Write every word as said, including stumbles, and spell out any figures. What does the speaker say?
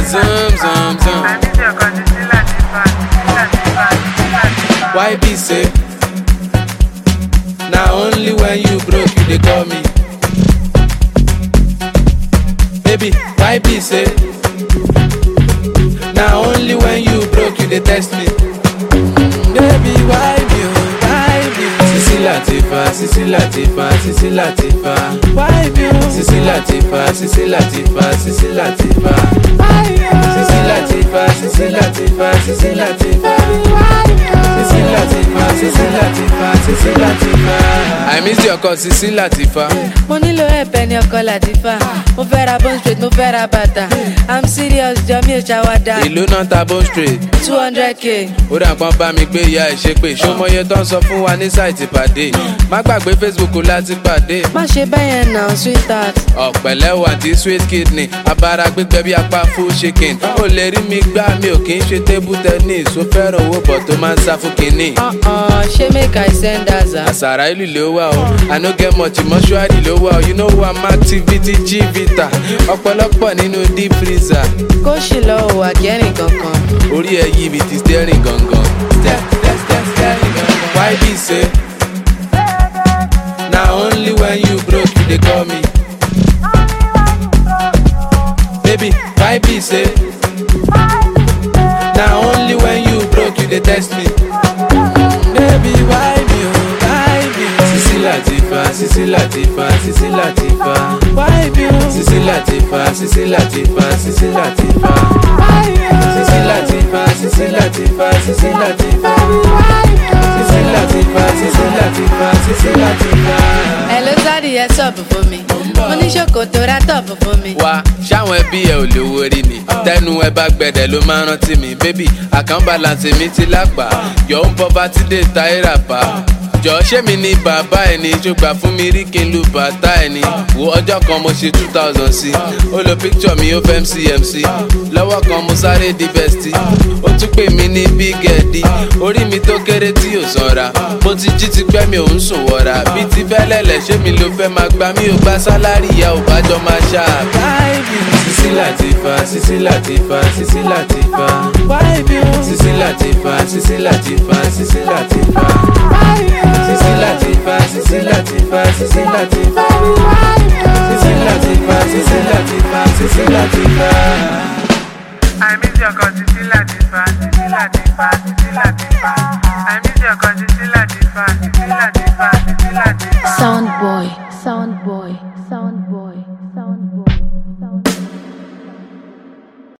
zoom, zoom, zoom. I miss your cousin, Sisi Latifa, Sisi Latifa, Sisi Latifa. Why be say? Now only when you broke you they call me. Baby, why be say? Now only when you broke you they text me. Baby, why me? Oh, why me? Sisi Latifa, Sisi Latifa, Sisi Latifa. Why me? Sisi Latifa, Sisi Latifa, Sisi Latifa. Why me? Sisi Latifa, Sisi Latifa, Sisi Latifa. Sisi Latifa, Sisi Latifa, Sisi Latifa. I miss your call, Sisi Latifa. Mo nílò ẹ̀bẹ̀ ní ọkọ Latifa. Mo fẹ́ ra bone straight, mo fẹ́ ra bàtà. I'm serious, jọ mi ò ṣàwádà. Ìlú náà ta bone straight. two hundred k. Ó dà pọ́n bá mi gbé ìyá ẹ̀ ṣe pé ṣọmọye tó ń sọ fún wa ní sáìtì pàdé. Má gbàgbé Facebook láti pàdé. Má ṣe bẹ́yẹn náà, sweetheart. Ọ̀pẹ̀lẹ̀ wà tí sweet kidney. Abara gbígbẹ́ bí apá full chicken. Ó lè rí mi gbá mi ò kí ń ṣe table tennis. Ó fẹ́ràn owó bọ̀ tó máa ń sá fún kinní. Uh-uh, ṣé make I send Aza? Àṣàrà ìlú ló wà o. I no get much mọ́ṣúárì ló wà o. You know who I'm activity G-Vita. Ọ̀pọ̀lọpọ̀ nínú deep freezer. Kó ṣì lọ òwò àgẹ́rìn kankan. Orí ẹ̀ yí ibi ti steering gangan. Step, step, step, steering gangan. Why be say? Now only when you broke you they call me. Baby, why be say? Now only when you broke you they text me. Baby, why me? Oh, why me? Sisi Latifa, Sisi Latifa, Sisi Latifa. Why me? Sisi Latifa, Sisi Latifa, Sisi Latifa. Why me? Sisi Latifa, Sisi Latifa, Sisi Latifa. Sisi Latifa, Sisi Latifa, Sisi Latifa. Hello, daddy, ẹ sọ̀bù fún mi. Mo ní ṣòkòtò ra tọ̀pù fún mi. Wá ṣáwọn ẹbí ẹ ò lówó rí ni tẹnu ẹ bá gbẹdẹ ló máa rántí mi bébì account balance mi ti lápá your own poverty dey táyìrà pa jọ ṣé mi ní bàbá ẹ ní ṣùgbà fún mi rí kí n lu bàtà ẹ ní wo ọjọ́ kan mo ṣe two thousand sí ó lo picture mi ó fẹ́ M C M C lọ́wọ́ kan mo sáré di bestie ó tún pè mí ní big ẹ̀dí orí mi tó kéré tí ò sanra mo ti jí ti pẹ́ mi ò ń sùn wọ̀ra bí ti fẹ́ lẹ̀lẹ̀ ṣé mi ló fẹ́ máa gbá mi ò gba sálárì ìyá ò bá jọ máa ṣá. Sisi Latifa, Sisi Latifa, Sisi Latifa. Sisi Latifa, Sisi Latifa, Sisi Latifa. Sisi Latifa, Sisi Latifa, Sisi Latifa. Sisi Latifa, Sisi Latifa, Sisi Latifa. I miss your cousin, Sisi Latifa, Sisi Latifa, Sisi Latifa. I miss your cousin, Sisi